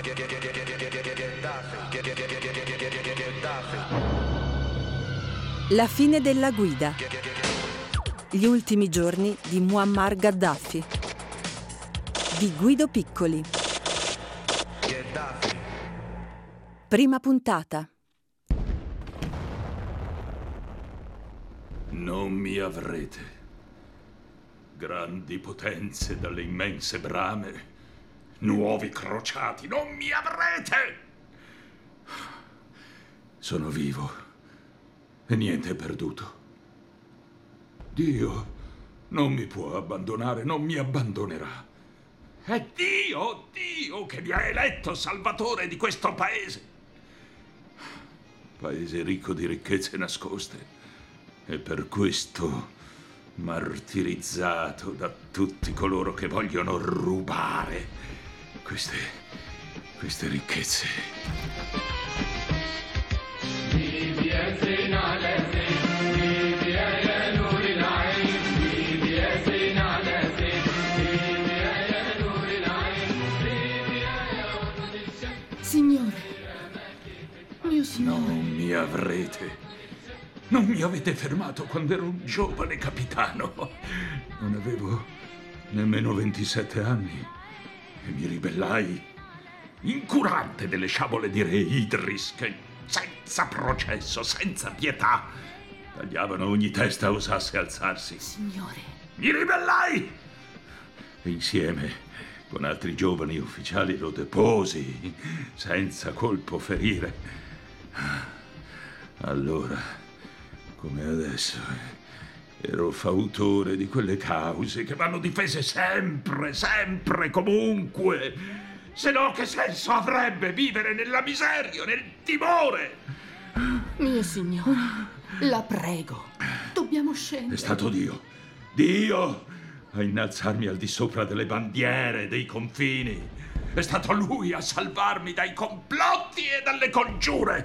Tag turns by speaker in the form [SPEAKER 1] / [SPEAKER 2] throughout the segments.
[SPEAKER 1] La fine della guida. Gli ultimi giorni di Muammar Gheddafi. Di Guido Piccoli. Prima puntata.
[SPEAKER 2] Non mi avrete. Grandi potenze dalle immense brame, nuovi crociati, non mi avrete! Sono vivo e niente è perduto. Dio non mi può abbandonare, non mi abbandonerà. È Dio che mi ha eletto salvatore di questo paese. Paese ricco di ricchezze nascoste e per questo martirizzato da tutti coloro che vogliono rubare queste ricchezze.
[SPEAKER 3] Signore, mio signore.
[SPEAKER 2] Non mi avrete. Non mi avete fermato quando ero un giovane capitano. Non avevo nemmeno 27 anni e mi ribellai incurante delle sciabole di re Idris che senza processo, senza pietà, tagliavano ogni testa osasse alzarsi.
[SPEAKER 3] Signore.
[SPEAKER 2] Mi ribellai e insieme con altri giovani ufficiali lo deposi senza colpo ferire. Allora, come adesso, ero fautore di quelle cause che vanno difese sempre, comunque. Se no, che senso avrebbe vivere nella miseria, nel timore?
[SPEAKER 3] Mio signore, la prego, dobbiamo scendere.
[SPEAKER 2] È stato Dio a innalzarmi al di sopra delle bandiere, dei confini. È stato Lui a salvarmi dai complotti e dalle congiure.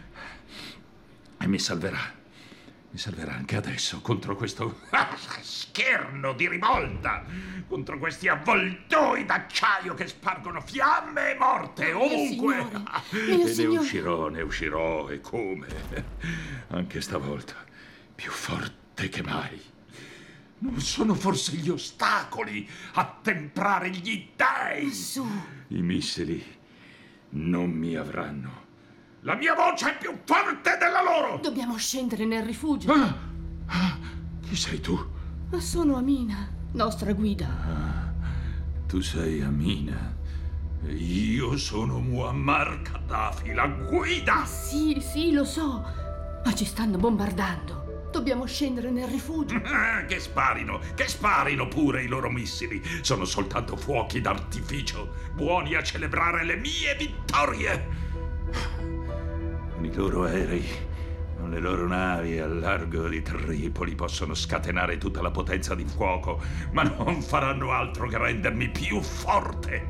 [SPEAKER 2] E mi salverà anche adesso contro questo scherno di rivolta, contro questi avvoltoi d'acciaio che spargono fiamme e morte ovunque. Ne uscirò e come. Anche stavolta più forte che mai. Non sono forse gli ostacoli a temprare gli dèi?
[SPEAKER 3] Su.
[SPEAKER 2] I missili non mi avranno. La mia voce è più forte della loro!
[SPEAKER 3] Dobbiamo scendere nel rifugio.
[SPEAKER 2] Chi sei tu?
[SPEAKER 3] Sono Amina, nostra guida.
[SPEAKER 2] Tu sei Amina e io sono Muammar Gheddafi, la guida!
[SPEAKER 3] Sì, lo so, ma ci stanno bombardando. Dobbiamo scendere nel rifugio.
[SPEAKER 2] Che sparino pure i loro missili. Sono soltanto fuochi d'artificio, buoni a celebrare le mie vittorie. Con i loro aerei, con le loro navi al largo di Tripoli possono scatenare tutta la potenza di fuoco, ma non faranno altro che rendermi più forte.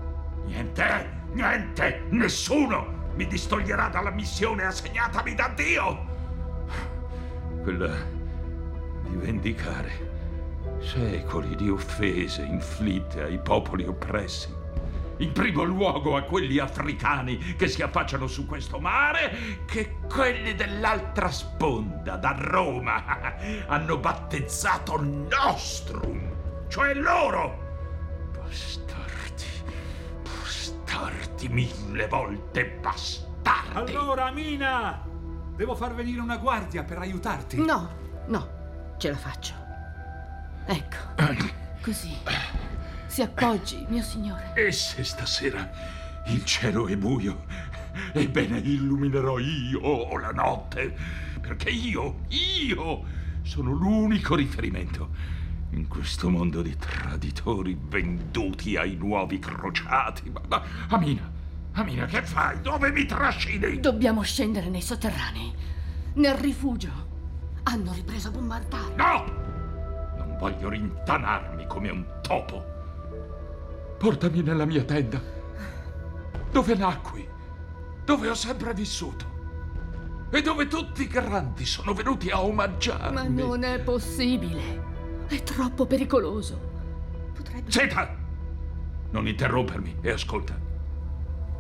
[SPEAKER 2] Niente, nessuno mi distoglierà dalla missione assegnatami da Dio. Quella di vendicare secoli di offese inflitte ai popoli oppressi. In primo luogo a quelli africani che si affacciano su questo mare, che quelli dell'altra sponda, da Roma, hanno battezzato Nostrum, cioè loro. Bastardi, 1000 volte bastardi.
[SPEAKER 4] Allora, Amina! Devo far venire una guardia per aiutarti.
[SPEAKER 3] No, ce la faccio. Ecco, così. Si appoggi, mio signore.
[SPEAKER 2] E se stasera il cielo è buio, ebbene illuminerò io la notte, perché io sono l'unico riferimento in questo mondo di traditori venduti ai nuovi crociati. Ma Amina, che fai? Dove mi trascini?
[SPEAKER 3] Dobbiamo scendere nei sotterranei, nel rifugio. Hanno ripreso a bombardare.
[SPEAKER 2] No! Non voglio rintanarmi come un topo. Portami nella mia tenda, dove nacqui, dove ho sempre vissuto e dove tutti i grandi sono venuti a omaggiarmi.
[SPEAKER 3] Ma non è possibile. È troppo pericoloso. Potrebbe...
[SPEAKER 2] Zeta! Non interrompermi e ascolta.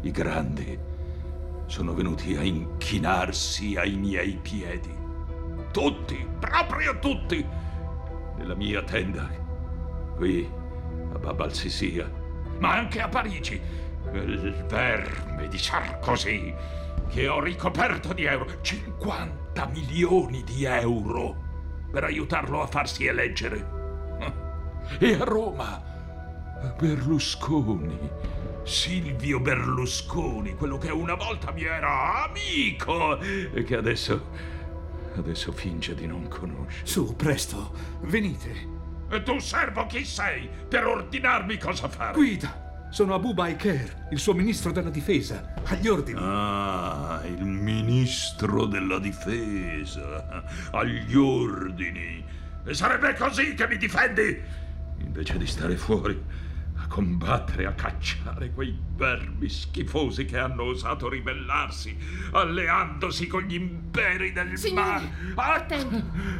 [SPEAKER 2] I grandi sono venuti a inchinarsi ai miei piedi. Tutti, proprio tutti. Nella mia tenda, qui a Bab al-Sisia, ma anche a Parigi. Quel verme di Sarkozy che ho ricoperto di euro. 50 milioni di euro per aiutarlo a farsi eleggere. E a Roma, Berlusconi, Silvio Berlusconi, quello che una volta mi era amico e che adesso finge di non conoscere.
[SPEAKER 4] Su, presto, venite.
[SPEAKER 2] E tu, servo, chi sei per ordinarmi cosa fare?
[SPEAKER 4] Guida, sono Abu Baiker, il suo ministro della difesa, agli ordini.
[SPEAKER 2] Ah, il ministro della difesa, agli ordini. E sarebbe così che mi difendi? Invece di stare fuori a combattere, a cacciare quei vermi schifosi che hanno osato ribellarsi, alleandosi con gli imperi del mare.
[SPEAKER 3] Attento!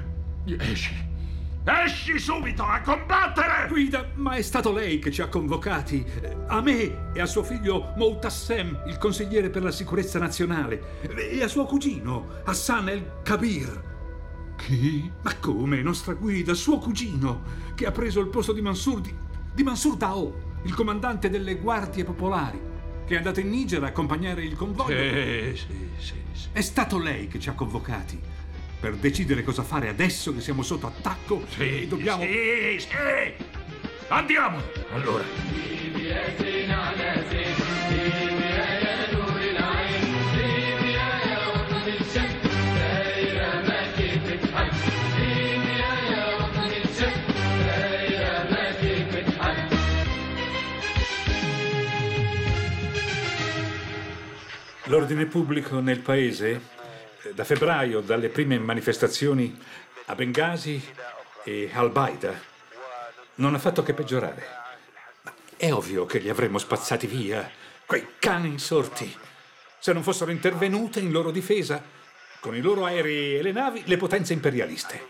[SPEAKER 2] Esci subito a combattere!
[SPEAKER 4] Guida, ma è stato lei che ci ha convocati, a me e a suo figlio Moutassem, il consigliere per la sicurezza nazionale, e a suo cugino, Hassan el-Kabir.
[SPEAKER 2] Chi?
[SPEAKER 4] Ma come, nostra guida, suo cugino, che ha preso il posto di Mansour Dao, il comandante delle guardie popolari, che è andato in Niger a accompagnare il convoglio.
[SPEAKER 2] Sì.
[SPEAKER 4] È stato lei che ci ha convocati per decidere cosa fare adesso che siamo sotto attacco e dobbiamo...
[SPEAKER 2] Sì! Andiamo! Allora.
[SPEAKER 4] L'ordine pubblico nel paese, da febbraio, dalle prime manifestazioni a Bengasi e Al-Baida, non ha fatto che peggiorare. Ma è ovvio che li avremmo spazzati via, quei cani insorti, se non fossero intervenute in loro difesa, con i loro aerei e le navi, le potenze imperialiste.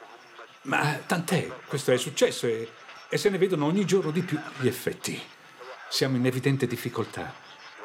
[SPEAKER 4] Ma tant'è, questo è successo e se ne vedono ogni giorno di più gli effetti. Siamo in evidente difficoltà.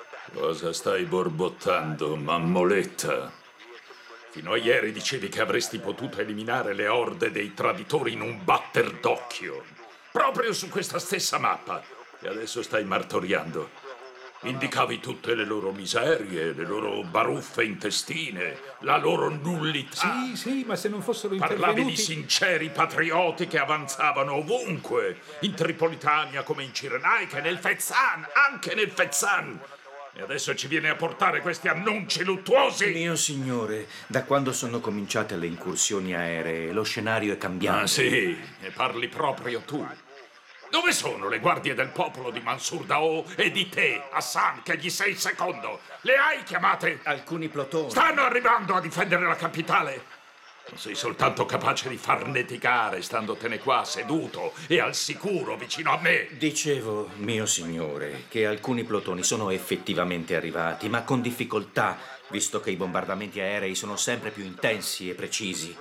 [SPEAKER 2] Cosa stai borbottando, mammoletta? Fino a ieri dicevi che avresti potuto eliminare le orde dei traditori in un batter d'occhio, proprio su questa stessa mappa, e adesso stai martoriando. Indicavi tutte le loro miserie, le loro baruffe intestine, la loro nullità.
[SPEAKER 4] Sì, ma se non fossero intervenuti...
[SPEAKER 2] Parlavi di sinceri patrioti che avanzavano ovunque, in Tripolitania come in Cirenaica, nel Fezzan, anche nel Fezzan. E adesso ci viene a portare questi annunci luttuosi?
[SPEAKER 5] Mio signore, da quando sono cominciate le incursioni aeree, lo scenario è cambiato.
[SPEAKER 2] Ah sì, e parli proprio tu. Dove sono le guardie del popolo di Mansour Dao e di te, Hassan, che gli sei secondo? Le hai chiamate?
[SPEAKER 5] Alcuni plotoni.
[SPEAKER 2] Stanno arrivando a difendere la capitale. Non sei soltanto capace di farneticare, standotene qua seduto e al sicuro vicino a me.
[SPEAKER 5] Dicevo, mio signore, che alcuni plotoni sono effettivamente arrivati, ma con difficoltà, visto che i bombardamenti aerei sono sempre più intensi e precisi.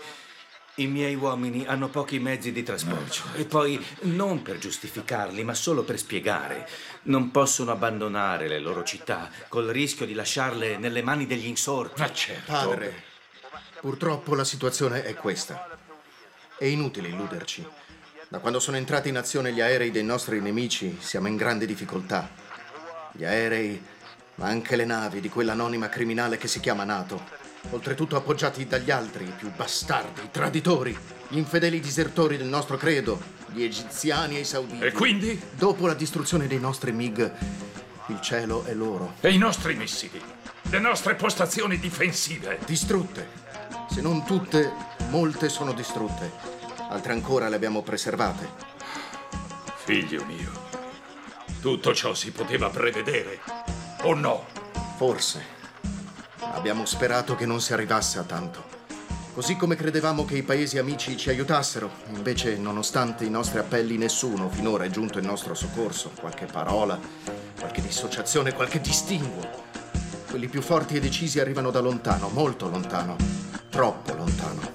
[SPEAKER 5] I miei uomini hanno pochi mezzi di trasporto e poi, non per giustificarli, ma solo per spiegare, non possono abbandonare le loro città col rischio di lasciarle nelle mani degli insorti.
[SPEAKER 2] Ma certo.
[SPEAKER 6] Padre, purtroppo la situazione è questa. È inutile illuderci. Da quando sono entrati in azione gli aerei dei nostri nemici, siamo in grande difficoltà. Gli aerei, ma anche le navi di quell'anonima criminale che si chiama NATO. Oltretutto appoggiati dagli altri, i più bastardi, i traditori, gli infedeli disertori del nostro credo, gli egiziani e i sauditi.
[SPEAKER 2] E quindi?
[SPEAKER 6] Dopo la distruzione dei nostri MiG, il cielo è loro.
[SPEAKER 2] E i nostri missili? Le nostre postazioni difensive?
[SPEAKER 6] Distrutte. Se non tutte, molte sono distrutte. Altre ancora le abbiamo preservate.
[SPEAKER 2] Figlio mio, tutto ciò si poteva prevedere, o no?
[SPEAKER 6] Forse. Abbiamo sperato che non si arrivasse a tanto. Così come credevamo che i paesi amici ci aiutassero, invece, nonostante i nostri appelli, nessuno finora è giunto in nostro soccorso. Qualche parola, qualche dissociazione, qualche distinguo. Quelli più forti e decisi arrivano da lontano, molto lontano, troppo lontano.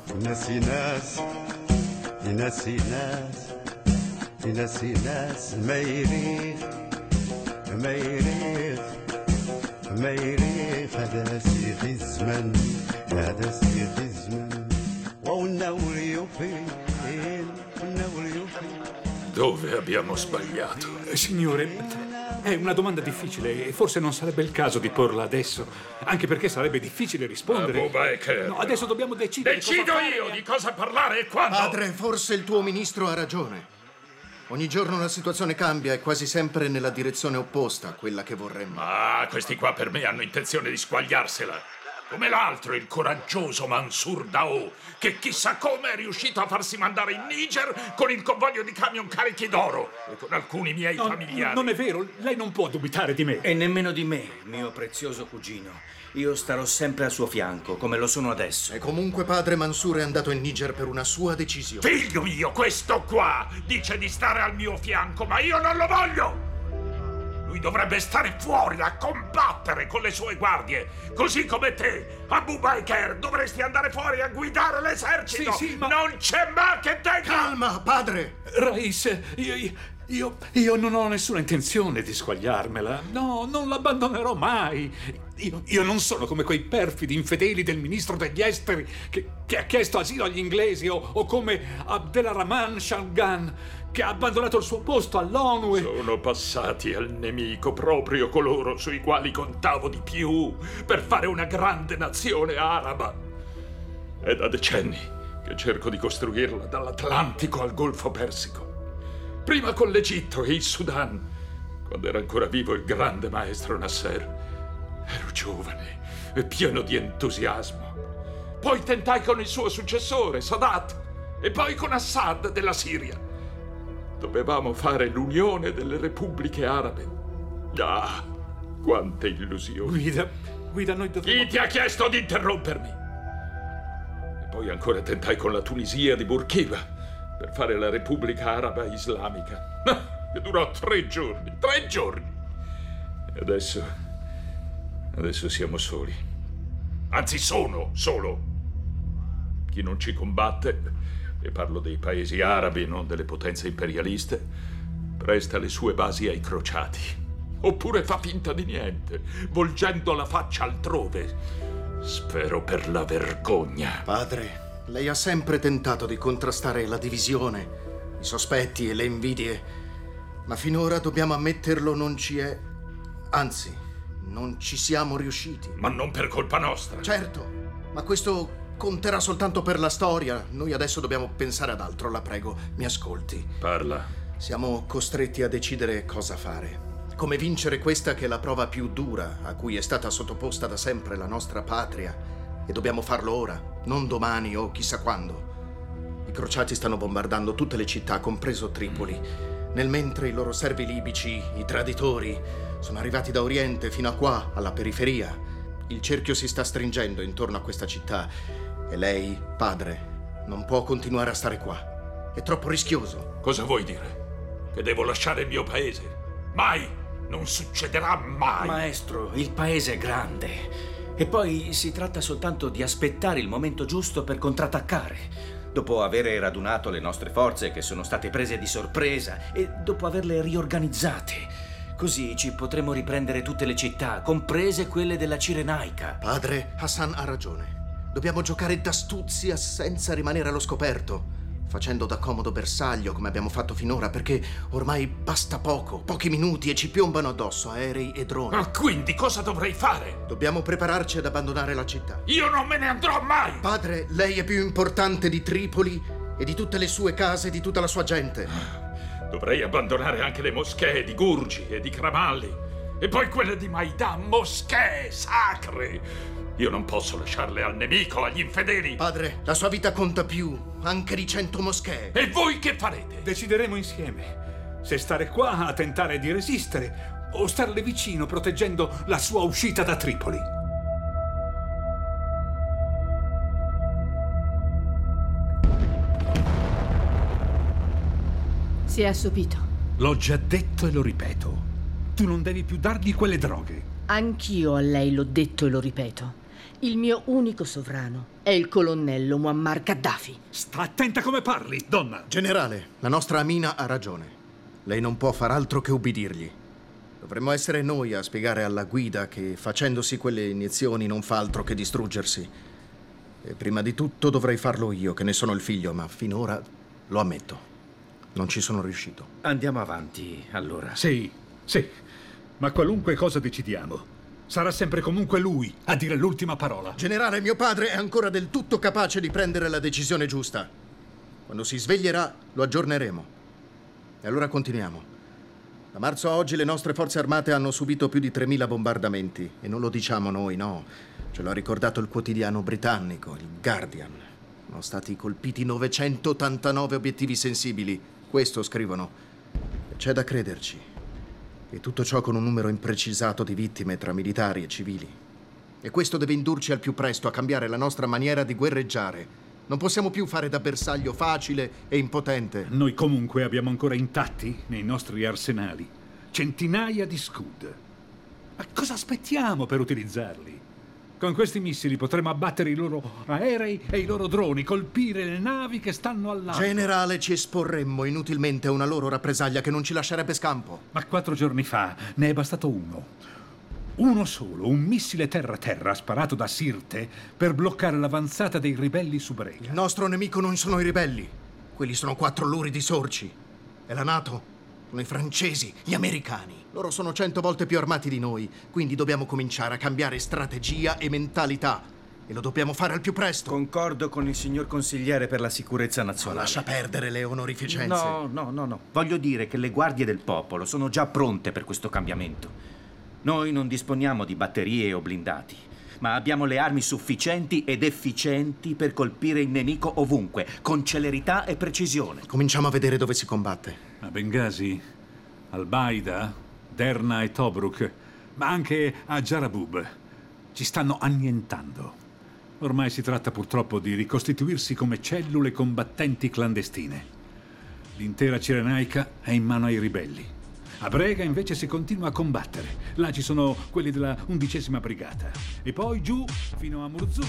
[SPEAKER 2] Dove abbiamo sbagliato?
[SPEAKER 4] Signore, è una domanda difficile e forse non sarebbe il caso di porla adesso, anche perché sarebbe difficile rispondere.
[SPEAKER 2] Abu Baker.
[SPEAKER 4] No, adesso dobbiamo decidere.
[SPEAKER 2] Decido io di cosa parlare e quando.
[SPEAKER 6] Padre, forse il tuo ministro ha ragione. Ogni giorno la situazione cambia e quasi sempre nella direzione opposta a quella che vorremmo.
[SPEAKER 2] Ah, questi qua per me hanno intenzione di squagliarsela. Come l'altro, il coraggioso Mansour Daoud, che chissà come è riuscito a farsi mandare in Niger con il convoglio di camion carichi d'oro e con alcuni miei familiari.
[SPEAKER 4] Non è vero, lei non può dubitare di me.
[SPEAKER 5] E nemmeno di me, mio prezioso cugino. Io starò sempre al suo fianco, come lo sono adesso.
[SPEAKER 6] E comunque padre Mansour è andato in Niger per una sua decisione.
[SPEAKER 2] Figlio mio, questo qua dice di stare al mio fianco, ma io non lo voglio! Lui dovrebbe stare fuori a combattere con le sue guardie, così come te, Abu Baker, dovresti andare fuori a guidare l'esercito.
[SPEAKER 4] Sì, ma
[SPEAKER 2] non c'è ma che tenga.
[SPEAKER 6] Calma, padre!
[SPEAKER 4] Rais, io non ho nessuna intenzione di squagliarmela. No, non l'abbandonerò mai. Io non sono come quei perfidi infedeli del ministro degli esteri che ha chiesto asilo agli inglesi o come Abdelrahman Shalgan, che ha abbandonato il suo posto all'ONU.
[SPEAKER 2] Sono passati al nemico proprio coloro sui quali contavo di più per fare una grande nazione araba. È da decenni che cerco di costruirla dall'Atlantico al Golfo Persico. Prima con l'Egitto e il Sudan, quando era ancora vivo il grande maestro Nasser. Ero giovane e pieno di entusiasmo. Poi tentai con il suo successore, Sadat, e poi con Assad della Siria. Dovevamo fare l'unione delle repubbliche arabe. Ah, quante illusioni.
[SPEAKER 4] Guida, noi dovremmo...
[SPEAKER 2] Chi ti ha chiesto di interrompermi? E poi ancora tentai con la Tunisia di Bourguiba per fare la Repubblica Araba Islamica. Che durò 3 giorni. 3 giorni! E adesso siamo soli. Anzi, sono solo. Chi non ci combatte, e parlo dei paesi arabi, non delle potenze imperialiste, presta le sue basi ai crociati. Oppure fa finta di niente, volgendo la faccia altrove. Spero per la vergogna.
[SPEAKER 6] Padre, lei ha sempre tentato di contrastare la divisione, i sospetti e le invidie, ma finora, dobbiamo ammetterlo, non ci è... Anzi, non ci siamo riusciti.
[SPEAKER 2] Ma non per colpa nostra.
[SPEAKER 6] Certo, ma questo conterà soltanto per la storia. Noi adesso dobbiamo pensare ad altro, la prego, mi ascolti.
[SPEAKER 2] Parla.
[SPEAKER 6] Siamo costretti a decidere cosa fare. Come vincere questa che è la prova più dura a cui è stata sottoposta da sempre la nostra patria. E dobbiamo farlo ora, non domani o chissà quando. I crociati stanno bombardando tutte le città, compreso Tripoli. Nel mentre i loro servi libici, i traditori, sono arrivati da Oriente fino a qua, alla periferia. Il cerchio si sta stringendo intorno a questa città e lei, padre, non può continuare a stare qua. È troppo rischioso.
[SPEAKER 2] Cosa vuoi dire? Che devo lasciare il mio paese? Mai! Non succederà mai!
[SPEAKER 5] Maestro, il paese è grande. E poi si tratta soltanto di aspettare il momento giusto per contrattaccare. Dopo aver radunato le nostre forze che sono state prese di sorpresa e dopo averle riorganizzate. Così ci potremo riprendere tutte le città, comprese quelle della Cirenaica.
[SPEAKER 6] Padre, Hassan ha ragione. Dobbiamo giocare d'astuzia senza rimanere allo scoperto, facendo da comodo bersaglio come abbiamo fatto finora, perché ormai basta pochi minuti e ci piombano addosso aerei e droni.
[SPEAKER 2] Ma quindi cosa dovrei fare?
[SPEAKER 6] Dobbiamo prepararci ad abbandonare la città.
[SPEAKER 2] Io non me ne andrò mai!
[SPEAKER 6] Padre, lei è più importante di Tripoli e di tutte le sue case e di tutta la sua gente.
[SPEAKER 2] Dovrei abbandonare anche le moschee di Gurgi e di Kramalli. E poi quelle di Maidan, moschee sacre! Io non posso lasciarle al nemico, agli infedeli!
[SPEAKER 6] Padre, la sua vita conta più, anche di 100 moschee.
[SPEAKER 2] E voi che farete?
[SPEAKER 4] Decideremo insieme se stare qua a tentare di resistere o starle vicino proteggendo la sua uscita da Tripoli.
[SPEAKER 3] Si è assopito.
[SPEAKER 7] L'ho già detto e lo ripeto. Tu non devi più dargli quelle droghe.
[SPEAKER 3] Anch'io a lei l'ho detto e lo ripeto. Il mio unico sovrano è il colonnello Muammar Ghaddafi.
[SPEAKER 7] Sta attenta come parli, donna.
[SPEAKER 6] Generale, la nostra Amina ha ragione. Lei non può far altro che ubbidirgli. Dovremmo essere noi a spiegare alla guida che facendosi quelle iniezioni non fa altro che distruggersi. E prima di tutto dovrei farlo io, che ne sono il figlio, ma finora, lo ammetto, non ci sono riuscito.
[SPEAKER 5] Andiamo avanti, allora.
[SPEAKER 7] Sì, ma qualunque cosa decidiamo, sarà sempre comunque lui a dire l'ultima parola.
[SPEAKER 6] Generale, mio padre è ancora del tutto capace di prendere la decisione giusta. Quando si sveglierà, lo aggiorneremo. E allora continuiamo. Da marzo a oggi le nostre forze armate hanno subito più di 3.000 bombardamenti. E non lo diciamo noi, no. Ce l'ha ricordato il quotidiano britannico, il Guardian. Sono stati colpiti 989 obiettivi sensibili. Questo scrivono. E c'è da crederci. E tutto ciò con un numero imprecisato di vittime tra militari e civili. E questo deve indurci al più presto a cambiare la nostra maniera di guerreggiare. Non possiamo più fare da bersaglio facile e impotente.
[SPEAKER 7] Noi comunque abbiamo ancora intatti nei nostri arsenali centinaia di Scud. Ma cosa aspettiamo per utilizzarli? Con questi missili potremo abbattere i loro aerei e i loro droni, colpire le navi che stanno al largo.
[SPEAKER 6] Generale, ci esporremmo inutilmente a una loro rappresaglia che non ci lascerebbe scampo.
[SPEAKER 7] Ma 4 giorni fa ne è bastato uno. Uno solo, un missile terra-terra sparato da Sirte per bloccare l'avanzata dei ribelli su Brega.
[SPEAKER 6] Il nostro nemico non sono i ribelli. Quelli sono 4 luridi sorci. E la NATO sono i francesi, gli americani. Loro sono 100 volte più armati di noi, quindi dobbiamo cominciare a cambiare strategia e mentalità. E lo dobbiamo fare al più presto.
[SPEAKER 5] Concordo con il signor consigliere per la sicurezza
[SPEAKER 6] Ma
[SPEAKER 5] nazionale.
[SPEAKER 6] lascia perdere le onorificenze.
[SPEAKER 5] No. Voglio dire che le guardie del popolo sono già pronte per questo cambiamento. Noi non disponiamo di batterie o blindati, ma abbiamo le armi sufficienti ed efficienti per colpire il nemico ovunque, con celerità e precisione.
[SPEAKER 6] Cominciamo a vedere dove si combatte.
[SPEAKER 7] A Bengasi, Al-Baida, Derna e Tobruk, ma anche a Jarabub. Ci stanno annientando. Ormai si tratta purtroppo di ricostituirsi come cellule combattenti clandestine. L'intera Cirenaica è in mano ai ribelli. A Brega invece si continua a combattere. Là ci sono quelli della 11ª brigata. E poi giù fino a Murzuk.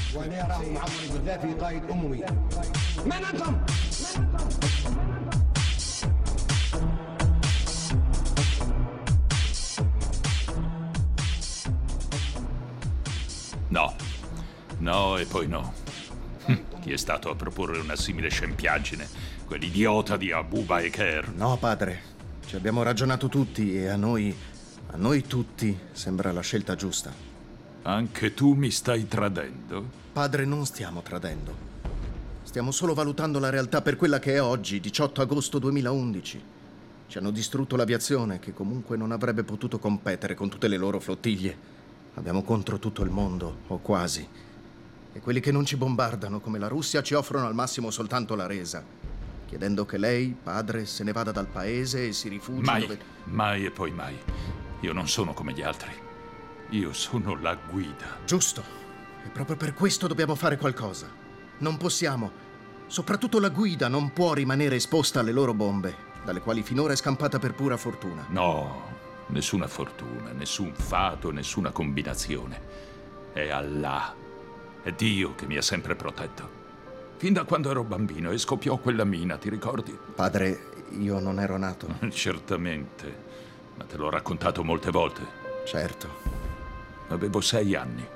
[SPEAKER 2] No e poi no. Chi è stato a proporre una simile scempiaggine? Quell'idiota di Abu Bakr.
[SPEAKER 6] No, padre. Ci abbiamo ragionato tutti e a noi tutti sembra la scelta giusta.
[SPEAKER 2] Anche tu mi stai tradendo?
[SPEAKER 6] Padre, non stiamo tradendo. Stiamo solo valutando la realtà per quella che è oggi, 18 agosto 2011. Ci hanno distrutto l'aviazione, che comunque non avrebbe potuto competere con tutte le loro flottiglie. Abbiamo contro tutto il mondo, o quasi. E quelli che non ci bombardano, come la Russia, ci offrono al massimo soltanto la resa, chiedendo che lei, padre, se ne vada dal paese e si rifugi
[SPEAKER 2] Mai e poi mai. Io non sono come gli altri. Io sono la guida.
[SPEAKER 6] Giusto. E proprio per questo dobbiamo fare qualcosa. Non possiamo. Soprattutto la guida non può rimanere esposta alle loro bombe, dalle quali finora è scampata per pura fortuna.
[SPEAKER 2] No, nessuna fortuna, nessun fato, nessuna combinazione. È Allah. È Dio che mi ha sempre protetto. Fin da quando ero bambino e scoppiò quella mina, ti ricordi?
[SPEAKER 6] Padre, io non ero nato.
[SPEAKER 2] Certamente, ma te l'ho raccontato molte volte.
[SPEAKER 6] Certo.
[SPEAKER 2] Avevo 6 anni.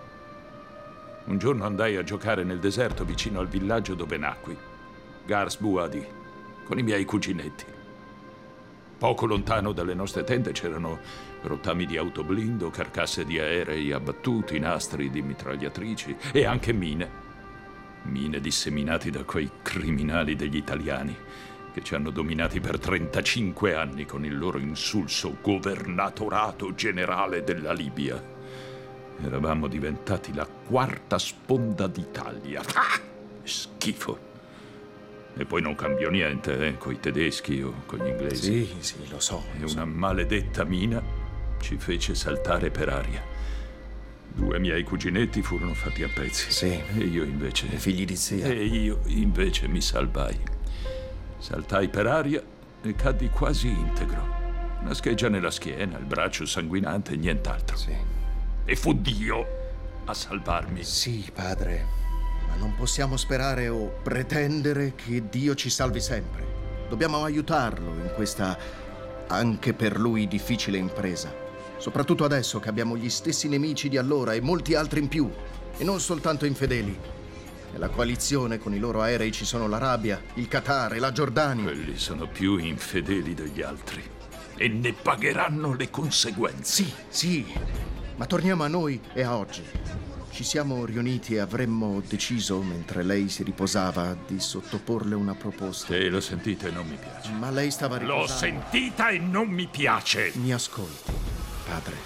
[SPEAKER 2] Un giorno andai a giocare nel deserto vicino al villaggio dove nacqui, Gars Buadi, con i miei cuginetti. Poco lontano dalle nostre tende c'erano rottami di autoblindo, carcasse di aerei abbattuti, nastri di mitragliatrici e anche mine. Mine disseminati da quei criminali degli italiani che ci hanno dominati per 35 anni con il loro insulso governatorato generale della Libia. Eravamo diventati la 4ª sponda d'Italia. Schifo. E poi non cambiò niente, coi tedeschi o con gli inglesi.
[SPEAKER 6] Sì, lo so.
[SPEAKER 2] E una maledetta mina ci fece saltare per aria. 2 miei cuginetti furono fatti a pezzi.
[SPEAKER 6] Sì.
[SPEAKER 2] E io invece...
[SPEAKER 6] I figli di zia.
[SPEAKER 2] E io invece mi salvai. Saltai per aria e caddi quasi integro. Una scheggia nella schiena, il braccio sanguinante e nient'altro.
[SPEAKER 6] Sì.
[SPEAKER 2] E fu Dio a salvarmi.
[SPEAKER 6] Sì, padre. Ma non possiamo sperare o pretendere che Dio ci salvi sempre. Dobbiamo aiutarlo in questa, anche per lui, difficile impresa. Soprattutto adesso che abbiamo gli stessi nemici di allora e molti altri in più. E non soltanto infedeli. Nella coalizione con i loro aerei ci sono l'Arabia, il Qatar e la Giordania.
[SPEAKER 2] Quelli sono più infedeli degli altri. E ne pagheranno le conseguenze.
[SPEAKER 6] Sì. Ma torniamo a noi e a oggi. Ci siamo riuniti e avremmo deciso, mentre lei si riposava, di sottoporle una proposta.
[SPEAKER 2] Sì, l'ho sentita e non mi piace.
[SPEAKER 6] Ma lei stava riposando.
[SPEAKER 2] L'ho sentita e non mi piace.
[SPEAKER 6] Mi ascolti, padre.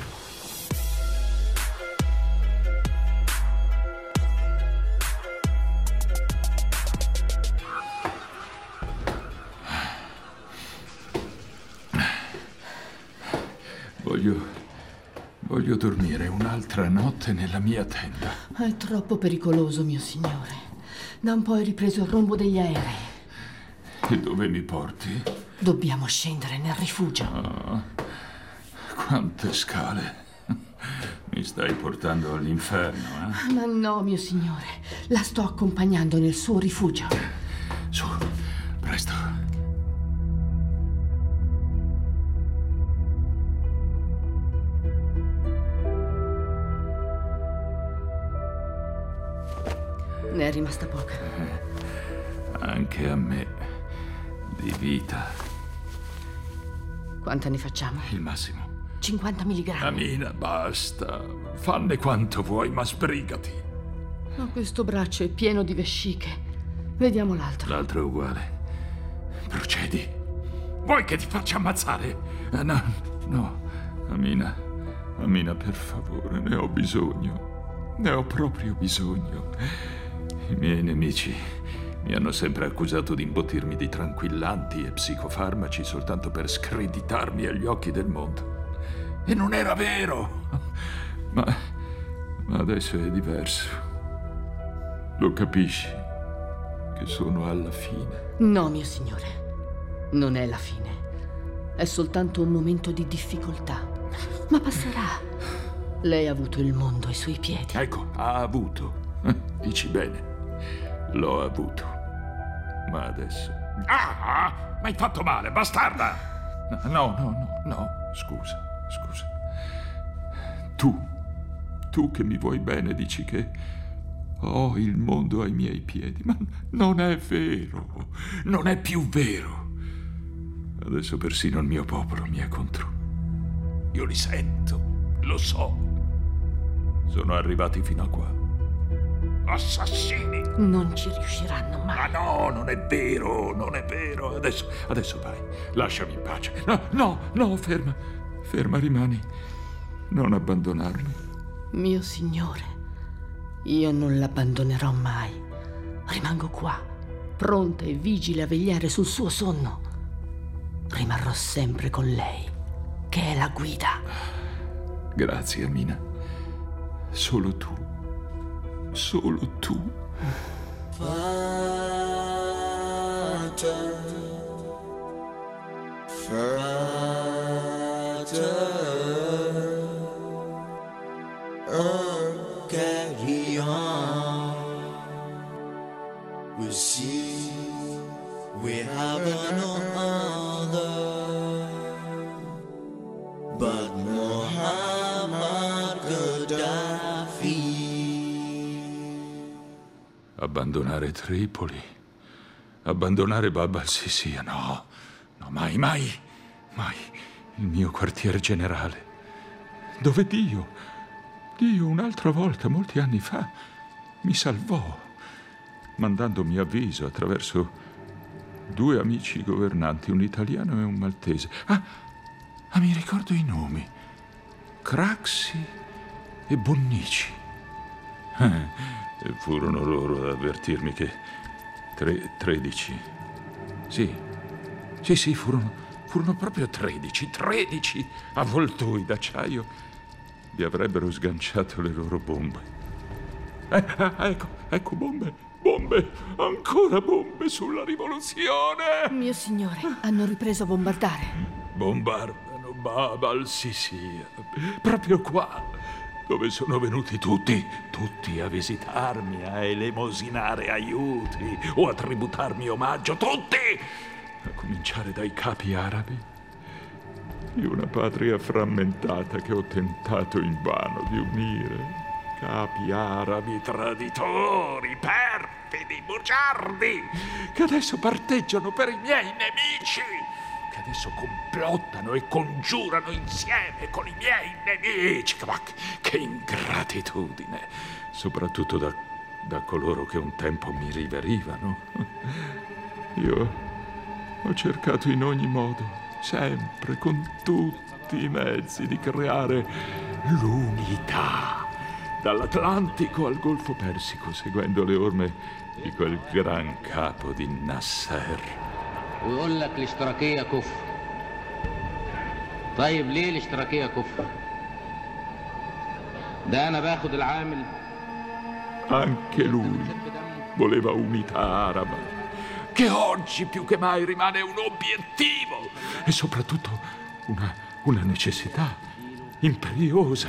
[SPEAKER 2] Voglio dormire un'altra notte nella mia tenda.
[SPEAKER 3] È troppo pericoloso, mio signore. Da un po' hai ripreso il rombo degli aerei.
[SPEAKER 2] E dove mi porti?
[SPEAKER 3] Dobbiamo scendere nel rifugio.
[SPEAKER 2] Oh, quante scale. Mi stai portando all'inferno, eh?
[SPEAKER 3] Ma no, mio signore. La sto accompagnando nel suo rifugio.
[SPEAKER 2] Su, presto.
[SPEAKER 3] Ne è rimasta poca.
[SPEAKER 2] Anche a me. Di vita.
[SPEAKER 3] Quanta ne facciamo?
[SPEAKER 2] Il massimo.
[SPEAKER 3] 50 milligrammi.
[SPEAKER 2] Amina, basta. Fanne quanto vuoi, ma sbrigati.
[SPEAKER 3] Ma questo braccio è pieno di vesciche. Vediamo l'altro.
[SPEAKER 2] L'altro è uguale. Procedi. Vuoi che ti faccia ammazzare? No. Amina, per favore, ne ho bisogno. Ne ho proprio bisogno. I miei nemici mi hanno sempre accusato di imbottirmi di tranquillanti e psicofarmaci soltanto per screditarmi agli occhi del mondo. E non era vero! Ma adesso è diverso. Lo capisci? Che sono alla fine.
[SPEAKER 3] No, mio signore. Non è la fine. È soltanto un momento di difficoltà. Ma passerà. Lei ha avuto il mondo ai suoi piedi.
[SPEAKER 2] Ecco, ha avuto. Dici bene. L'ho avuto. Ma adesso... Ah! M'hai fatto male, bastarda! No. Scusa. Tu che mi vuoi bene dici che ho il mondo ai miei piedi. Ma non è vero. Non è più vero. Adesso persino il mio popolo mi è contro. Io li sento. Lo so. Sono arrivati fino a qua. Assassini!
[SPEAKER 3] Non ci riusciranno mai.
[SPEAKER 2] Ma no, non è vero. Adesso vai, lasciami in pace. No, ferma, rimani. Non abbandonarmi.
[SPEAKER 3] Mio signore, io non l'abbandonerò mai. Rimango qua, pronta e vigile a vegliare sul suo sonno. Rimarrò sempre con lei, che è la guida.
[SPEAKER 2] Grazie, Amina. Solo tu.
[SPEAKER 8] Carry on. We'll see. We have no other but Muhammad Gaddafi.
[SPEAKER 2] Abbandonare Tripoli? Abbandonare Bab al-Sisi? No, mai. Il mio quartier generale. Dove Dio un'altra volta, molti anni fa, mi salvò, mandandomi avviso attraverso 2 amici governanti, un italiano e un maltese. Ah, mi ricordo i nomi. Craxi e Bonnici. Furono loro ad avvertirmi che 13. Sì, furono proprio 13 avvoltoi d'acciaio vi avrebbero sganciato le loro bombe. Ecco, bombe, ancora bombe sulla rivoluzione!
[SPEAKER 3] Mio signore, hanno ripreso a bombardare.
[SPEAKER 2] Bombardano Bab al-Sisi, proprio qua, dove sono venuti tutti a visitarmi, a elemosinare aiuti o a tributarmi omaggio, tutti! A cominciare dai capi arabi di una patria frammentata che ho tentato invano di unire. Capi arabi traditori, perfidi, bugiardi, che adesso parteggiano per i miei nemici, che adesso complottano e congiurano insieme con i miei nemici. Ma che ingratitudine, soprattutto da coloro che un tempo mi riverivano. Io ho cercato in ogni modo, sempre, con tutti i mezzi, di creare l'unità, dall'Atlantico al Golfo Persico, seguendo le orme di quel gran capo di Nasser.
[SPEAKER 9] ويقول لك الاشتراكية كفر. طيب ليه الاشتراكية كفر؟ ده أنا باخد العامل.
[SPEAKER 2] Anche lui voleva unità araba, che oggi più che mai rimane un obiettivo e soprattutto una necessità imperiosa.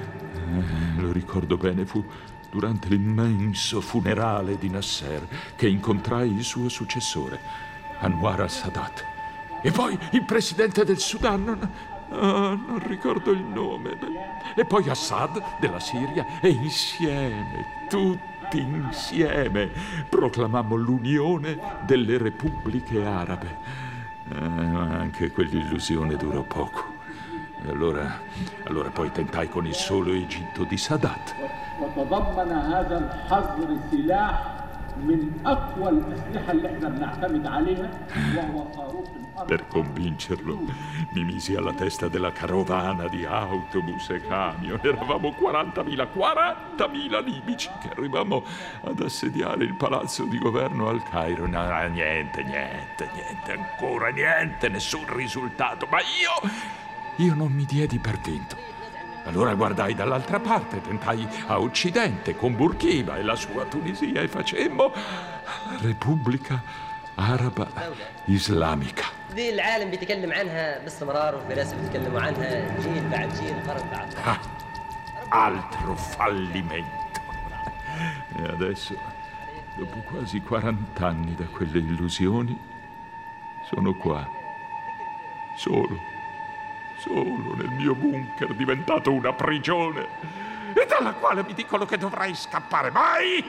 [SPEAKER 2] Lo ricordo bene, fu durante l'immenso funerale di Nasser che incontrai il suo successore, Anwar al-Sadat, e poi il presidente del Sudan, non ricordo il nome, e poi Assad della Siria, e insieme, tutti insieme, proclamammo l'unione delle repubbliche arabe. Ma anche quell'illusione durò poco. E allora poi tentai con il solo Egitto di Sadat.
[SPEAKER 10] وتضمن هذا الحظر سلاح من أقوى الأسلحة اللي احنا بنعتمد عليها وهو صاروخ الأرض.
[SPEAKER 2] Per convincerlo, mi misi alla testa della carovana di autobus e camion. Eravamo 40.000 libici che arrivammo ad assediare il palazzo di governo al Cairo. No, niente, ancora niente, nessun risultato. Ma io non mi diedi per vinto. Allora guardai dall'altra parte, tentai a occidente con Burkiba e la sua Tunisia e facemmo Repubblica Araba Islamica.
[SPEAKER 11] دي العالم بيتكلم عنها باستمرار والفلاسفه بيتكلموا عنها جيل بعد جيل قرن بعد قرن.
[SPEAKER 2] Altro fallimento. E adesso, dopo quasi 40 anni da quelle illusioni, sono qua, solo nel mio bunker diventato una prigione e dalla quale mi dicono che dovrei scappare. Mai!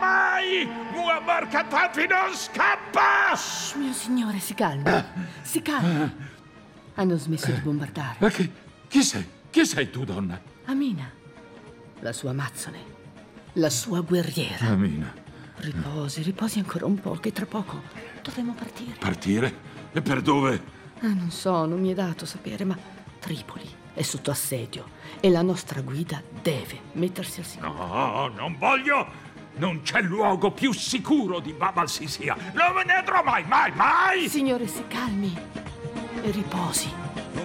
[SPEAKER 2] Muammar Gheddafi non scappa!
[SPEAKER 3] Shh, mio signore, si calmi. Si calmi. Hanno smesso di bombardare.
[SPEAKER 2] Ma chi sei? Chi sei tu, donna?
[SPEAKER 3] Amina, la sua amazzone, la sua guerriera.
[SPEAKER 2] Amina.
[SPEAKER 3] Riposi ancora un po', che tra poco dovremo partire.
[SPEAKER 2] Partire? E per dove?
[SPEAKER 3] Non so, non mi è dato sapere, ma Tripoli è sotto assedio e la nostra guida deve mettersi al sicuro.
[SPEAKER 2] No, non voglio! Non c'è luogo più sicuro di Bab al-Sisia. Non me ne andrò mai!
[SPEAKER 3] Signore, si calmi e riposi.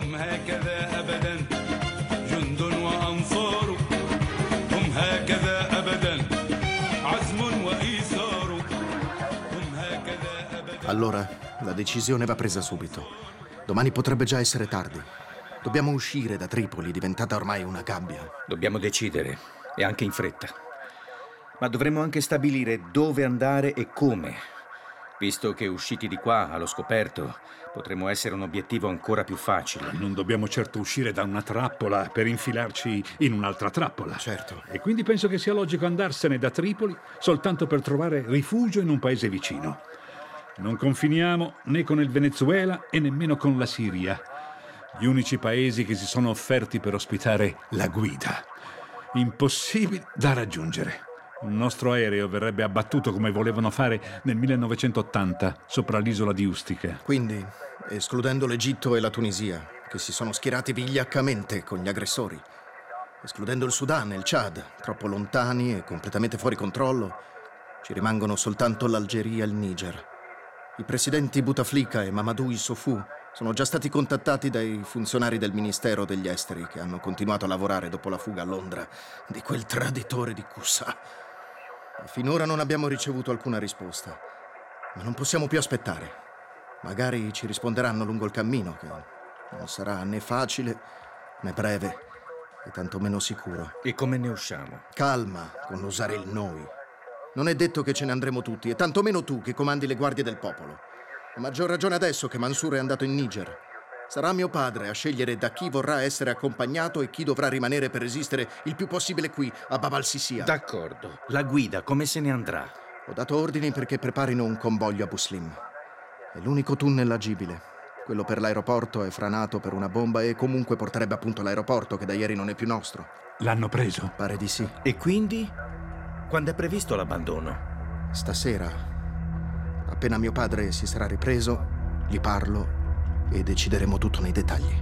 [SPEAKER 6] Allora, la decisione va presa subito. Domani potrebbe già essere tardi. Dobbiamo uscire da Tripoli, diventata ormai una gabbia.
[SPEAKER 5] Dobbiamo decidere, e anche in fretta. Ma dovremmo anche stabilire dove andare e come. Visto che usciti di qua, allo scoperto, potremmo essere un obiettivo ancora più facile.
[SPEAKER 7] Non dobbiamo certo uscire da una trappola per infilarci in un'altra trappola.
[SPEAKER 6] Certo.
[SPEAKER 7] E quindi penso che sia logico andarsene da Tripoli soltanto per trovare rifugio in un paese vicino. Non confiniamo né con il Venezuela e nemmeno con la Siria. Gli unici paesi che si sono offerti per ospitare la guida. Impossibili da raggiungere. Un nostro aereo verrebbe abbattuto come volevano fare nel 1980 sopra l'isola di Ustica.
[SPEAKER 6] Quindi, escludendo l'Egitto e la Tunisia, che si sono schierati vigliaccamente con gli aggressori, escludendo il Sudan e il Chad, troppo lontani e completamente fuori controllo, ci rimangono soltanto l'Algeria e il Niger. I presidenti Bouteflika e Mamadou Issoufou sono già stati contattati dai funzionari del Ministero degli Esteri che hanno continuato a lavorare dopo la fuga a Londra di quel traditore di Coussa. Finora non abbiamo ricevuto alcuna risposta, ma non possiamo più aspettare. Magari ci risponderanno lungo il cammino, che non sarà né facile né breve e tantomeno sicuro.
[SPEAKER 5] E come ne usciamo?
[SPEAKER 6] Calma con l'usare il noi. Non è detto che ce ne andremo tutti, e tantomeno tu che comandi le guardie del popolo. A maggior ragione adesso che Mansour è andato in Niger. Sarà mio padre a scegliere da chi vorrà essere accompagnato e chi dovrà rimanere per resistere il più possibile qui, a Bab al-Sissia.
[SPEAKER 5] D'accordo. La guida come se ne andrà?
[SPEAKER 6] Ho dato ordini perché preparino un convoglio a Buslim. È l'unico tunnel agibile. Quello per l'aeroporto è franato per una bomba e comunque porterebbe appunto all'aeroporto, che da ieri non è più nostro.
[SPEAKER 7] L'hanno preso?
[SPEAKER 6] Pare di sì.
[SPEAKER 5] E quindi? Quando è previsto l'abbandono?
[SPEAKER 6] Stasera, appena mio padre si sarà ripreso, gli parlo e decideremo tutto nei dettagli.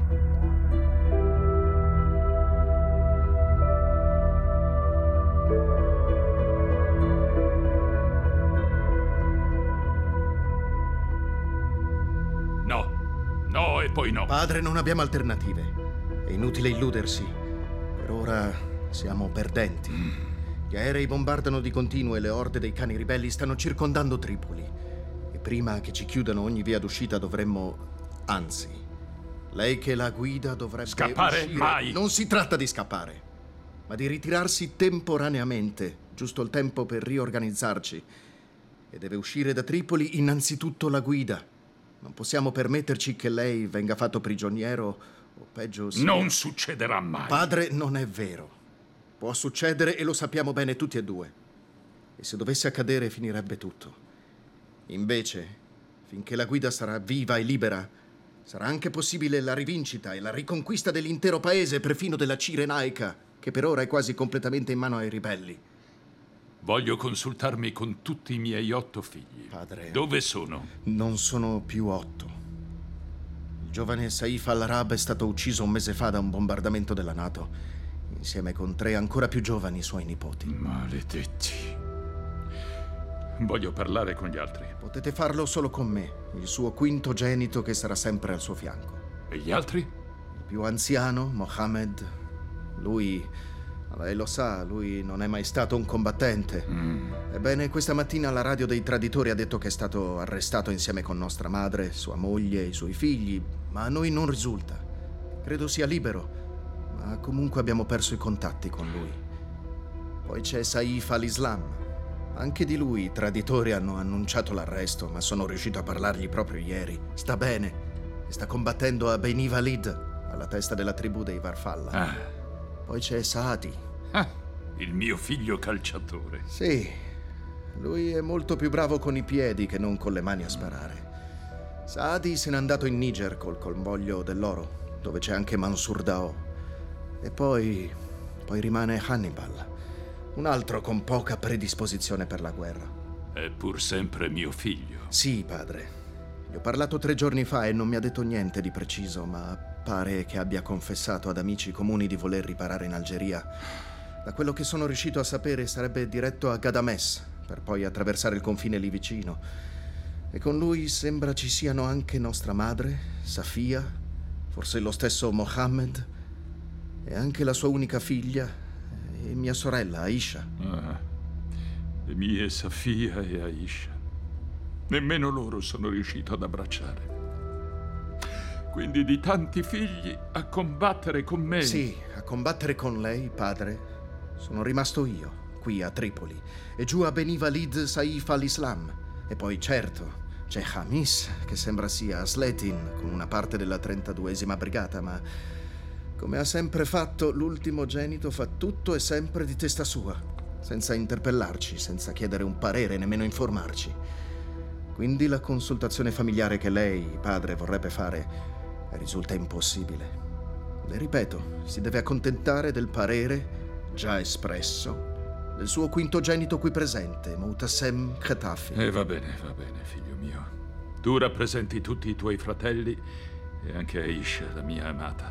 [SPEAKER 2] No, e poi no.
[SPEAKER 6] Padre, non abbiamo alternative. È inutile illudersi. Per ora siamo perdenti. Gli aerei bombardano di continuo e le orde dei cani ribelli stanno circondando Tripoli. E prima che ci chiudano ogni via d'uscita dovremmo... Anzi, lei che la guida dovrebbe
[SPEAKER 2] scappare
[SPEAKER 6] uscire.
[SPEAKER 2] mai.
[SPEAKER 6] Non si tratta di scappare, ma di ritirarsi temporaneamente, giusto il tempo per riorganizzarci. E deve uscire da Tripoli innanzitutto la guida. Non possiamo permetterci che lei venga fatto prigioniero o peggio...
[SPEAKER 2] Non succederà mai.
[SPEAKER 6] Padre, non è vero. Può succedere e lo sappiamo bene tutti e due. E se dovesse accadere finirebbe tutto. Invece, finché la guida sarà viva e libera, sarà anche possibile la rivincita e la riconquista dell'intero paese, perfino della Cirenaica, che per ora è quasi completamente in mano ai ribelli.
[SPEAKER 2] Voglio consultarmi con tutti i miei 8 figli.
[SPEAKER 6] Padre...
[SPEAKER 2] Dove sono?
[SPEAKER 6] Non sono più 8. Il giovane Saif al-Arab è stato ucciso un mese fa da un bombardamento della NATO, insieme con 3 ancora più giovani suoi nipoti.
[SPEAKER 2] Maledetti. Voglio parlare con gli altri.
[SPEAKER 6] Potete farlo solo con me, il suo quintogenito che sarà sempre al suo fianco.
[SPEAKER 2] E gli altri?
[SPEAKER 6] Il più anziano, Mohammed. Lui... Lei lo sa, lui non è mai stato un combattente. Ebbene, questa mattina la radio dei traditori ha detto che è stato arrestato insieme con nostra madre, sua moglie e i suoi figli, ma a noi non risulta. Credo sia libero, ma comunque abbiamo perso i contatti con lui. Poi c'è Saif al-Islam. Anche di lui i traditori hanno annunciato l'arresto, ma sono riuscito a parlargli proprio ieri. Sta bene e sta combattendo a Beni Walid, alla testa della tribù dei Varfalla. Poi c'è Saadi.
[SPEAKER 2] Il mio figlio calciatore.
[SPEAKER 6] Sì, lui è molto più bravo con i piedi che non con le mani a sparare. Saadi se n'è andato in Niger col convoglio dell'oro, dove c'è anche Mansur Dao. E poi rimane Hannibal, un altro con poca predisposizione per la guerra.
[SPEAKER 2] È pur sempre mio figlio.
[SPEAKER 6] Sì, padre. Gli ho parlato 3 giorni fa e non mi ha detto niente di preciso, ma pare che abbia confessato ad amici comuni di voler riparare in Algeria. Da quello che sono riuscito a sapere sarebbe diretto a Ghadames, per poi attraversare il confine lì vicino. E con lui sembra ci siano anche nostra madre, Safia, forse lo stesso Mohammed, e anche la sua unica figlia, e mia sorella, Aisha.
[SPEAKER 2] Le mie Safia e Aisha. Nemmeno loro sono riuscito ad abbracciare. Quindi di tanti figli a combattere con me.
[SPEAKER 6] Sì, a combattere con lei, padre, sono rimasto io, qui a Tripoli, e giù a Beni Walid Saif al-Islam. E poi, certo, c'è Hamis, che sembra sia a Sletin, con una parte della 32esima brigata, ma come ha sempre fatto, l'ultimogenito fa tutto e sempre di testa sua, senza interpellarci, senza chiedere un parere, nemmeno informarci. Quindi la consultazione familiare che lei, padre, vorrebbe fare risulta impossibile. Le ripeto, si deve accontentare del parere già espresso del suo quintogenito qui presente, Mu'tassem Khatafi.
[SPEAKER 2] Va bene, figlio mio. Tu rappresenti tutti i tuoi fratelli e anche Aisha, la mia amata.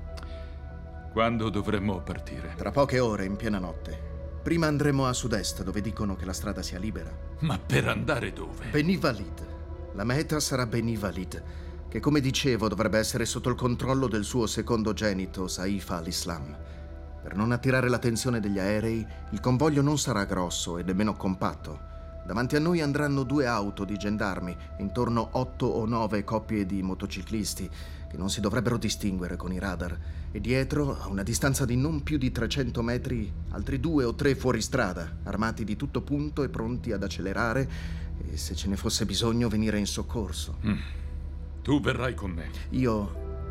[SPEAKER 2] Quando dovremmo partire?
[SPEAKER 6] Tra poche ore, in piena notte. Prima andremo a sud-est, dove dicono che la strada sia libera.
[SPEAKER 2] Ma per andare dove?
[SPEAKER 6] Beni Walid. La meta sarà Beni Walid, che come dicevo dovrebbe essere sotto il controllo del suo secondogenito, Saif al-Islam. Per non attirare l'attenzione degli aerei, il convoglio non sarà grosso e nemmeno compatto. Davanti a noi andranno 2 auto di gendarmi, intorno 8 o 9 coppie di motociclisti, che non si dovrebbero distinguere con i radar, e dietro, a una distanza di non più di 300 metri, altri 2 o 3 fuoristrada, armati di tutto punto e pronti ad accelerare e, se ce ne fosse bisogno, venire in soccorso.
[SPEAKER 2] Tu verrai con me.
[SPEAKER 6] Io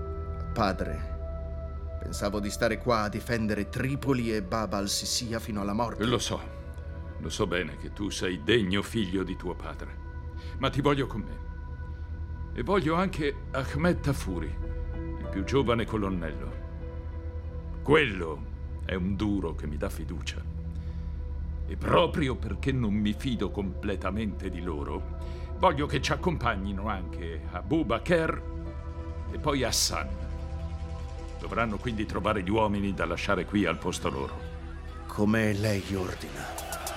[SPEAKER 6] padre. Pensavo di stare qua a difendere Tripoli e Baba al-Sissia fino alla morte.
[SPEAKER 2] Lo so bene che tu sei degno figlio di tuo padre, ma ti voglio con me. E voglio anche Ahmed Tafuri, il più giovane colonnello. Quello è un duro che mi dà fiducia. E proprio perché non mi fido completamente di loro, voglio che ci accompagnino anche Abu Bakr e poi Hassan. Dovranno quindi trovare gli uomini da lasciare qui al posto loro.
[SPEAKER 6] Come lei ordina.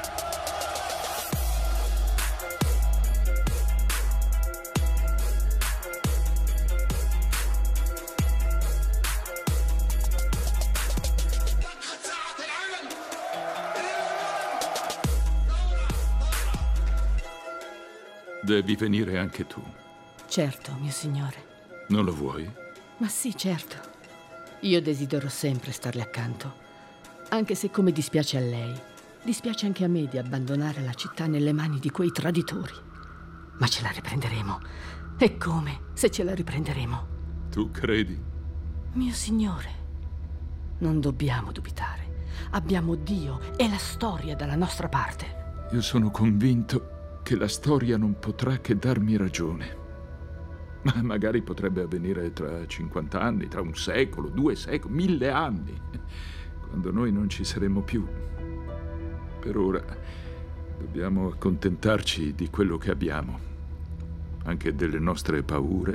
[SPEAKER 2] Devi venire anche tu.
[SPEAKER 3] Certo, mio signore.
[SPEAKER 2] Non lo vuoi?
[SPEAKER 3] Ma sì, certo. Io desidero sempre starle accanto. Anche se, come dispiace a lei, dispiace anche a me di abbandonare la città nelle mani di quei traditori. Ma ce la riprenderemo. E come, se ce la riprenderemo?
[SPEAKER 2] Tu credi?
[SPEAKER 3] Mio signore, non dobbiamo dubitare. Abbiamo Dio e la storia dalla nostra parte.
[SPEAKER 2] Io sono convinto che la storia non potrà che darmi ragione. Ma magari potrebbe avvenire tra 50 anni, tra un secolo, 2 secoli, 1000 anni, quando noi non ci saremo più. Per ora dobbiamo accontentarci di quello che abbiamo, anche delle nostre paure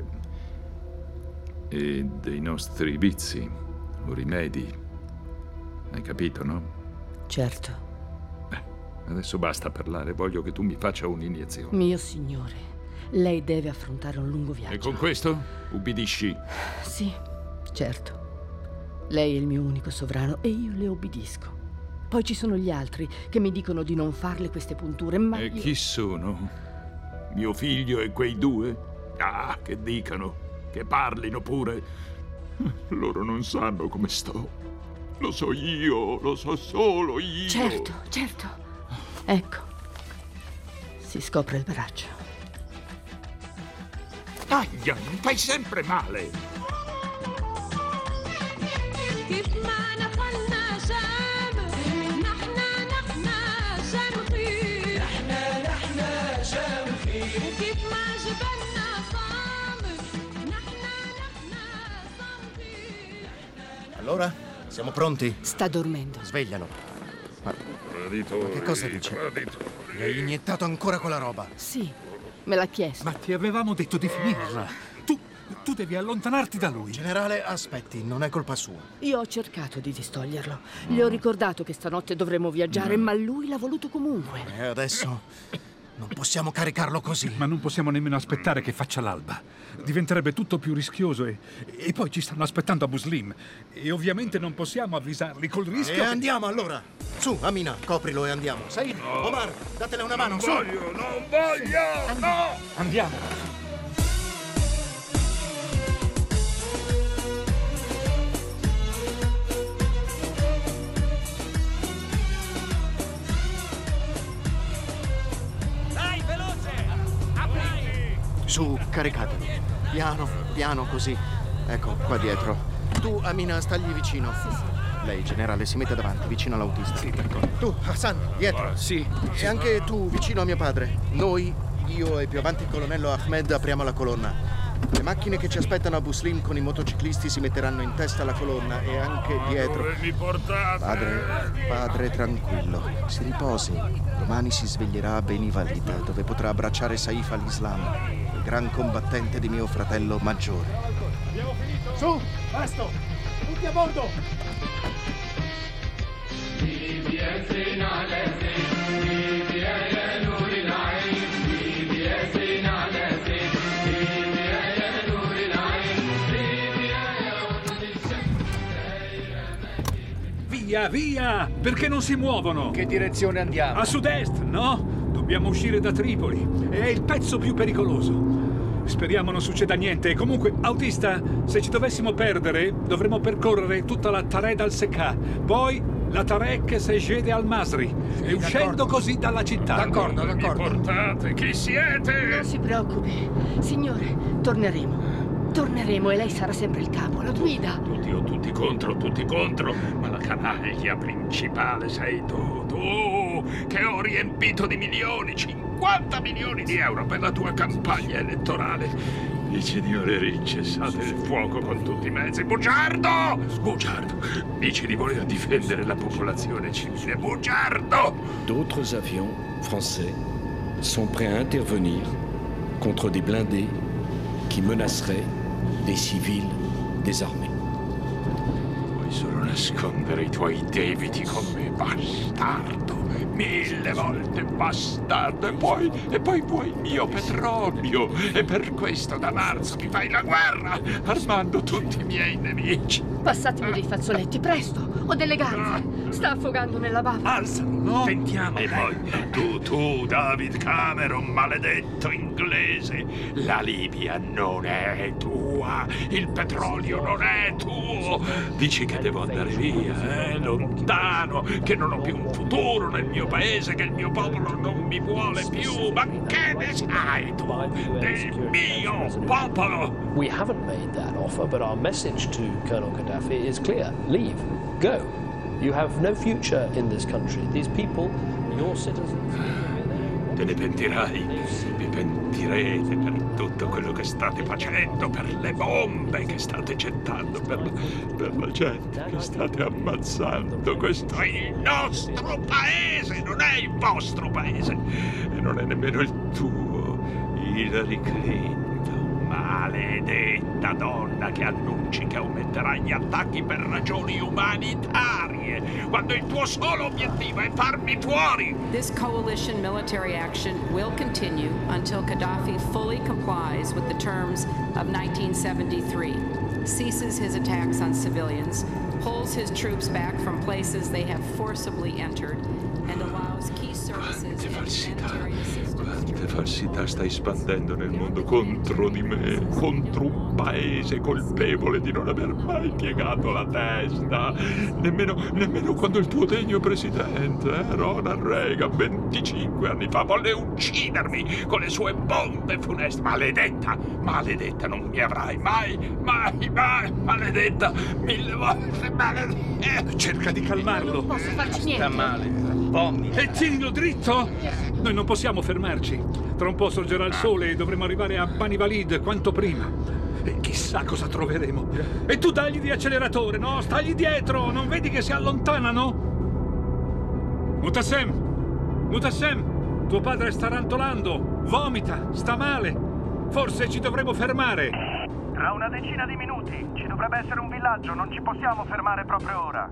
[SPEAKER 2] e dei nostri vizi o rimedi. Hai capito, no?
[SPEAKER 3] Certo.
[SPEAKER 2] Adesso basta parlare, voglio che tu mi faccia un'iniezione.
[SPEAKER 3] Mio signore, lei deve affrontare un lungo viaggio.
[SPEAKER 2] E con questo ubbidisci?
[SPEAKER 3] Sì, certo. Lei è il mio unico sovrano e io le obbedisco. Poi ci sono gli altri che mi dicono di non farle queste punture, ma
[SPEAKER 2] E chi sono? Mio figlio e quei 2? Ah, che dicano, che parlino pure. Loro non sanno come sto. Lo so io, lo so solo io.
[SPEAKER 3] Certo, certo. Ecco, si scopre il braccio.
[SPEAKER 2] Taglia, mi fai sempre male.
[SPEAKER 6] Allora, siamo pronti?
[SPEAKER 3] Sta dormendo.
[SPEAKER 6] Sveglialo. Ma
[SPEAKER 2] Traditori,
[SPEAKER 6] che cosa dice?
[SPEAKER 2] traditori.
[SPEAKER 6] Mi hai iniettato ancora quella roba?
[SPEAKER 3] Sì, me l'ha chiesto.
[SPEAKER 7] Ma ti avevamo detto di finirla. Tu devi allontanarti da lui.
[SPEAKER 6] Generale, aspetti, non è colpa sua.
[SPEAKER 3] Io ho cercato di distoglierlo. Gli ho ricordato che stanotte dovremmo viaggiare, ma lui l'ha voluto comunque.
[SPEAKER 6] E adesso non possiamo caricarlo così.
[SPEAKER 7] Ma non possiamo nemmeno aspettare che faccia l'alba. Diventerebbe tutto più rischioso e poi ci stanno aspettando a Muslim. E ovviamente non possiamo avvisarli col rischio.
[SPEAKER 6] E andiamo allora. Su, Amina, coprilo e andiamo. Said, Omar, datele una mano, su.
[SPEAKER 2] Non voglio, no!
[SPEAKER 7] Andiamo.
[SPEAKER 6] Su, caricatelo. Piano, piano, così. Ecco, qua dietro. Tu, Amina, stagli vicino.
[SPEAKER 3] Sì.
[SPEAKER 6] Lei, generale, si mette davanti, vicino all'autista. Sì, d'accordo. Tu, Hassan, dietro.
[SPEAKER 7] Sì.
[SPEAKER 6] E anche tu, vicino a mio padre. Noi, io e più avanti il colonnello Ahmed, apriamo la colonna. Le macchine che ci aspettano a Buslim con i motociclisti si metteranno in testa alla colonna e anche dietro.
[SPEAKER 2] Dove mi portate?
[SPEAKER 6] Padre, tranquillo. Si riposi. Domani si sveglierà a Beni Walid, dove potrà abbracciare Saif al-Islam, il gran combattente di mio fratello maggiore.
[SPEAKER 10] Abbiamo finito? Su, presto! Tutti a bordo!
[SPEAKER 7] Via, via! Perché non si muovono?
[SPEAKER 12] Che direzione andiamo?
[SPEAKER 7] A sud-est, no? Dobbiamo uscire da Tripoli. È il pezzo più pericoloso. Speriamo non succeda niente. Comunque, autista, se ci dovessimo perdere, dovremo percorrere tutta la Tared al-Sekka, poi la Tarek Sejede al-Masri, e uscendo così dalla città.
[SPEAKER 12] D'accordo.
[SPEAKER 2] Mi portate? Chi siete?
[SPEAKER 3] Non si preoccupi. Signore, torneremo. Torneremo e lei sarà sempre il capo, la guida.
[SPEAKER 2] Tutti contro, ma la canaglia principale sei tu, che ho riempito di milioni, 50 milioni di euro per la tua campagna elettorale. Dici di voler cessate il fuoco con tutti i mezzi. Bugiardo! Dici di voler difendere la popolazione civile. Bugiardo!
[SPEAKER 12] D'autres avions français sont prêts à intervenir contre des blindés qui menaceraient des civils désarmés.
[SPEAKER 2] Vuoi solo nascondere i tuoi debiti con me, bastardo. 1000 volte bastardo. E poi vuoi il mio petrolio. E per questo da marzo mi fai la guerra, armando tutti i miei nemici.
[SPEAKER 3] Passatemi dei fazzoletti, presto! Ho delle ganze! Sta affogando nella bava.
[SPEAKER 2] Alzalo, no? Tentiamo. E poi, tu, David Cameron, maledetto inglese, la Libia non è tua, il petrolio non è tuo. Dici che devo andare via, lontano, che non ho più un futuro nel mio paese, che il mio popolo non mi vuole più. Ma che ne sai tu del mio popolo?
[SPEAKER 13] We haven't made that offer, but our message to Colonel Gaddafi is clear. Leave. Go. You have no future in this country. These people, your citizens...
[SPEAKER 2] Te ne pentirai. Vi pentirete per tutto quello che state facendo, per le bombe che state gettando, per la gente che state ammazzando. Questo è il nostro paese, non è il vostro paese. E non è nemmeno il tuo. Hillary Clinton, maledetta donna che annunci che aumenterai gli attacchi per ragioni umanitarie, quando il tuo solo obiettivo è farmi fuori.
[SPEAKER 14] This coalition military action will continue until Gaddafi fully complies with the terms of 1973, ceases his attacks on civilians, pulls his troops back from places they have forcibly entered, and allows key services and humanitarian assistance.
[SPEAKER 2] Quante falsità stai spandendo nel mondo contro di me, contro un paese colpevole di non aver mai piegato la testa, nemmeno quando il tuo degno presidente, Ronald Reagan, 25 anni fa, volle uccidermi con le sue bombe funeste. Maledetta, non mi avrai mai, maledetta, 1000 volte maledetta.
[SPEAKER 7] Cerca di calmarlo.
[SPEAKER 3] Non posso farci niente.
[SPEAKER 5] Sta male. Vomita.
[SPEAKER 7] E tienilo dritto! Noi non possiamo fermarci. Tra un po' sorgerà il sole e dovremo arrivare a Bani Walid quanto prima. E chissà cosa troveremo. E tu dagli di acceleratore, no? Stagli dietro! Non vedi che si allontanano? Mutassem! Tuo padre sta rantolando. Vomita, sta male. Forse ci dovremo fermare.
[SPEAKER 15] Tra una decina di minuti ci dovrebbe essere un villaggio, non ci possiamo fermare proprio ora.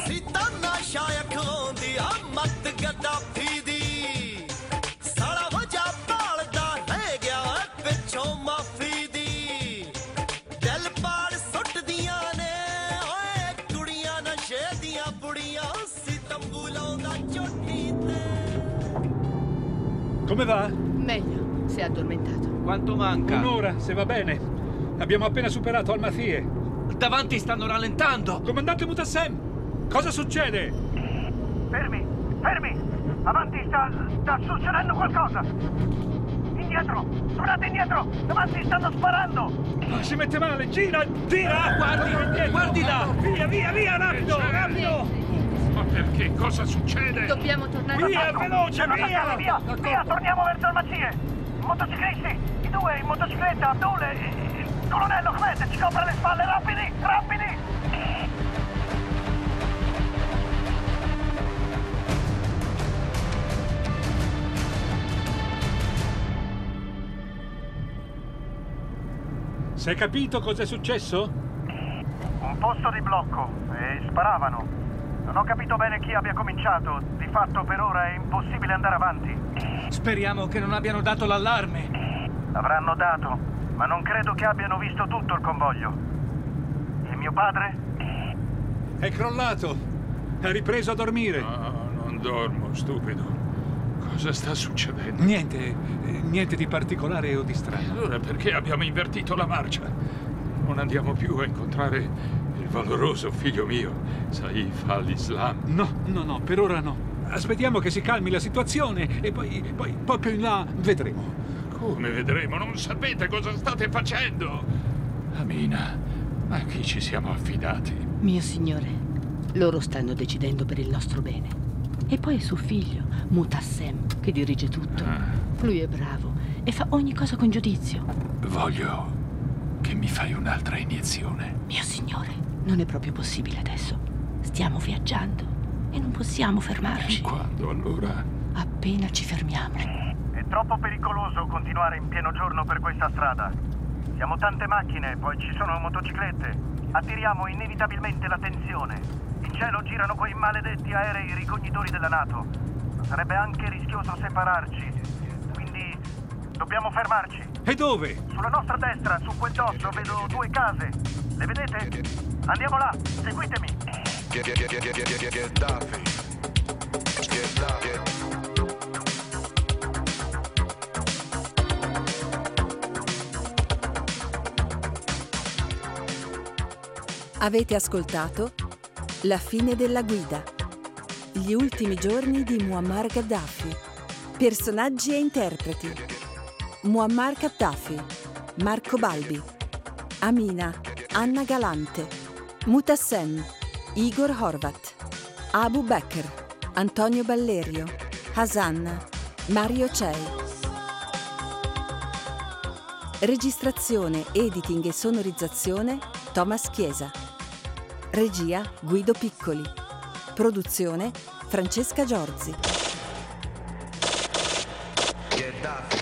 [SPEAKER 7] Come va?
[SPEAKER 3] Meglio, si è addormentato.
[SPEAKER 5] Quanto manca?
[SPEAKER 7] Un'ora, se va bene. Abbiamo appena superato Al-Mathie.
[SPEAKER 5] Davanti stanno rallentando.
[SPEAKER 7] Comandante Mutassem, cosa succede?
[SPEAKER 15] Fermi! Avanti sta succedendo qualcosa! Indietro! Tornate indietro! Davanti stanno sparando!
[SPEAKER 7] Si mette male, gira! Guardi là! Via, rapido!
[SPEAKER 2] Ma perché? Cosa succede?
[SPEAKER 3] Dobbiamo tornare
[SPEAKER 7] via, veloce,
[SPEAKER 15] via! Torniamo verso Al-Mathie! Motociclisti! I due in motocicletta! Abdul e il colonnello Ahmed! Ci copre le spalle! Rapidi!
[SPEAKER 7] Sei capito cos'è successo?
[SPEAKER 15] Un posto di blocco e sparavano. Non ho capito bene chi abbia cominciato. Di fatto per ora è impossibile andare avanti.
[SPEAKER 5] Speriamo che non abbiano dato l'allarme.
[SPEAKER 15] L'avranno dato, ma non credo che abbiano visto tutto il convoglio. E mio padre?
[SPEAKER 7] È crollato. Ha ripreso a dormire.
[SPEAKER 2] No, non dormo, stupido. Cosa sta succedendo?
[SPEAKER 7] Niente di particolare o di strano.
[SPEAKER 2] Allora perché abbiamo invertito la marcia? Non andiamo più a incontrare il valoroso figlio mio, Saif al-Islam?
[SPEAKER 7] No, per ora no. Aspettiamo che si calmi la situazione e poi più in là vedremo.
[SPEAKER 2] Come vedremo? Non sapete cosa state facendo? Amina, a chi ci siamo affidati?
[SPEAKER 3] Mio signore, loro stanno decidendo per il nostro bene. E poi è suo figlio, Mutassem, che dirige tutto. Lui è bravo e fa ogni cosa con giudizio.
[SPEAKER 2] Voglio che mi fai un'altra iniezione.
[SPEAKER 3] Mio signore, non è proprio possibile adesso. Stiamo viaggiando e non possiamo fermarci.
[SPEAKER 2] Quando allora?
[SPEAKER 3] Appena ci fermiamo.
[SPEAKER 15] È troppo pericoloso continuare in pieno giorno per questa strada. Siamo tante macchine, poi ci sono motociclette. Attiriamo inevitabilmente l'attenzione. In cielo girano quei maledetti aerei ricognitori della NATO. Sarebbe anche rischioso separarci. Quindi dobbiamo fermarci.
[SPEAKER 7] E dove?
[SPEAKER 15] Sulla nostra destra, su quel dosso, vedo 2 case. Le vedete? Andiamo là, seguitemi.
[SPEAKER 1] Avete ascoltato La fine della guida. Gli ultimi giorni di Muammar Gheddafi. Personaggi e interpreti: Muammar Gheddafi, Marco Balbi; Amina, Anna Galante; Mutassem, Igor Horvat; Abu Bekr, Antonio Ballerio; Hasan, Mario Cei. Registrazione, editing e sonorizzazione Thomas Chiesa. Regia Guido Piccoli. Produzione Francesca Giorzi.
[SPEAKER 8] Gheddafi.